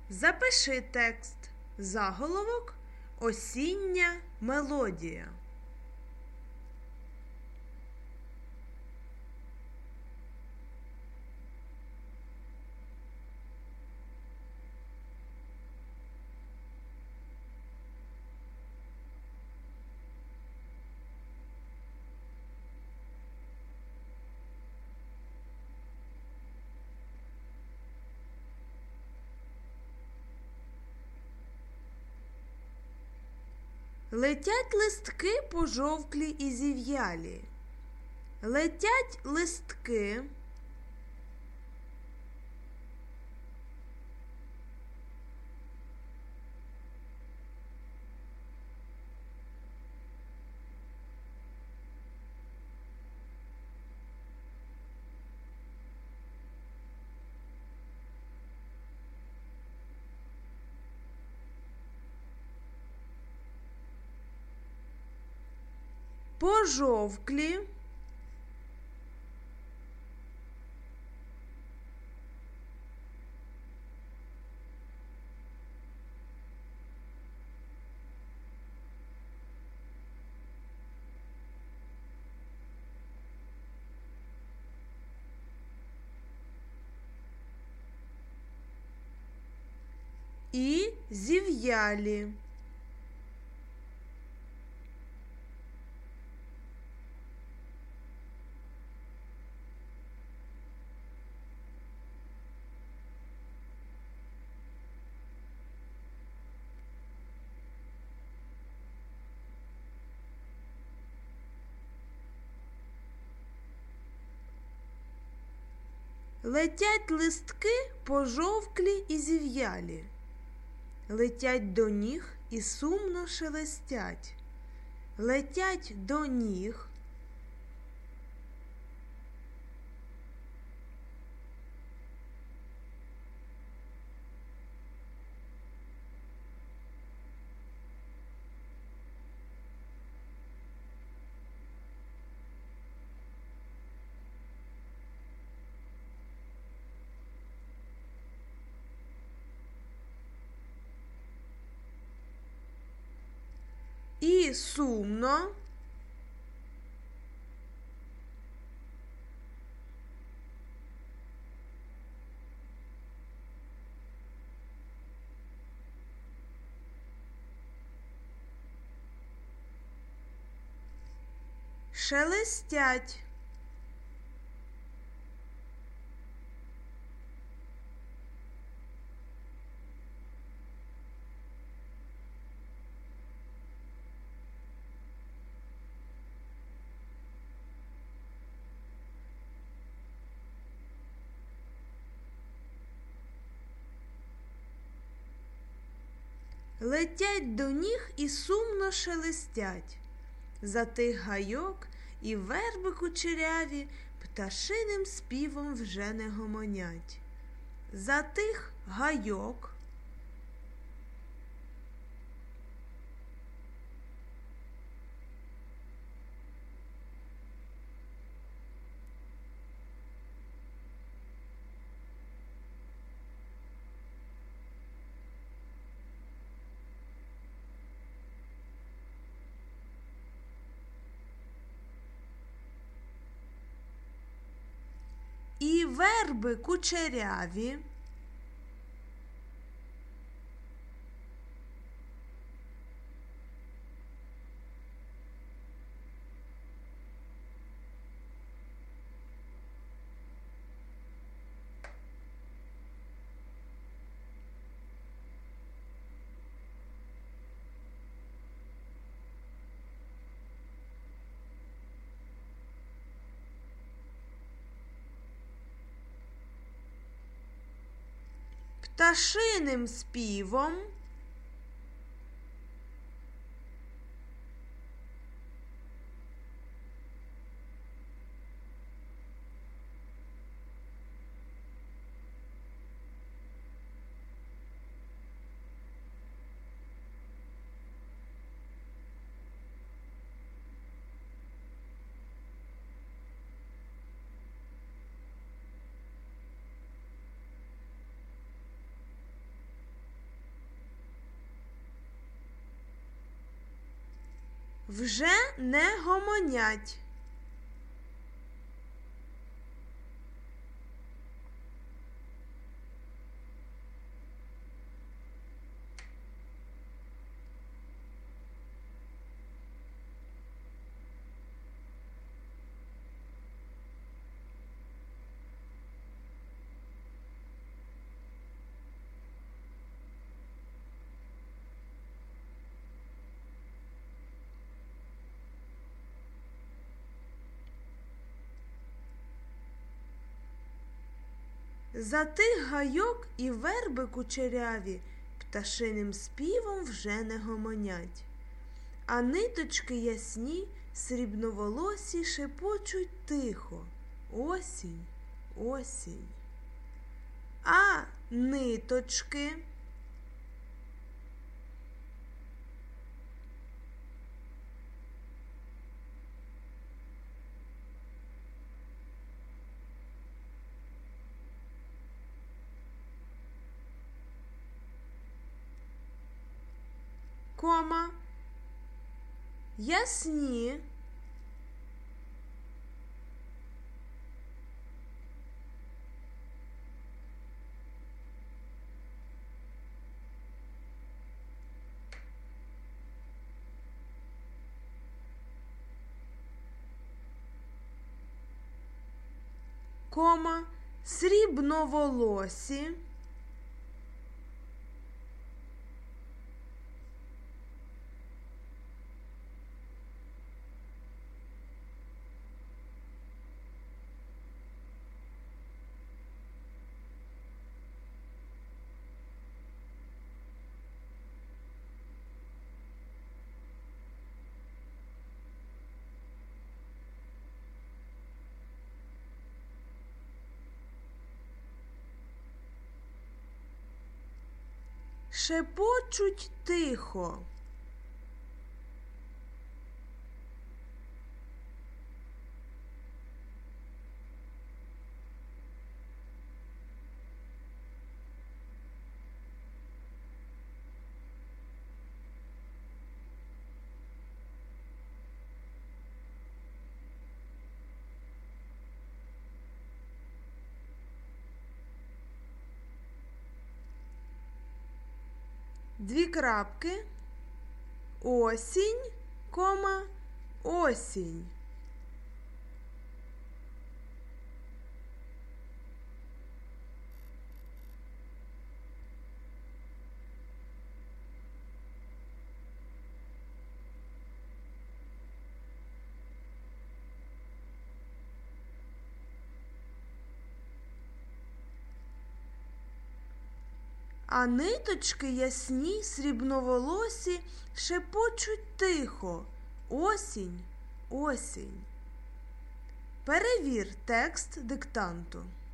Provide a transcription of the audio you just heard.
Запиши текст. Заголовок «Осіння мелодія». Летять листки пожовклі і зів'ялі. Летять листки. Пожовклі. І зів'ялі. Летять листки пожовклі і зів'ялі. Летять до ніг і сумно шелестять. Летять до ніг. І сумно. Шелестять. Летять до ніг і сумно шелестять. За тих гайок і верби кучеряві пташиним співом вже не гомонять. За тих гайок. І верби кучеряві. Пташиним співом. вже не гомонять. За тих гайок і верби кучеряві пташиним співом вже не гомонять. А ниточки ясні, срібноволосі шепочуть тихо: осінь, осінь. А ниточки? Кома, ясні. Кома, срібноволосі. Шепочуть тихо. Дві крапки. Осінь, кома, осінь. А ниточки ясні, срібноволосі шепочуть тихо: осінь, осінь. Перевір текст диктанту.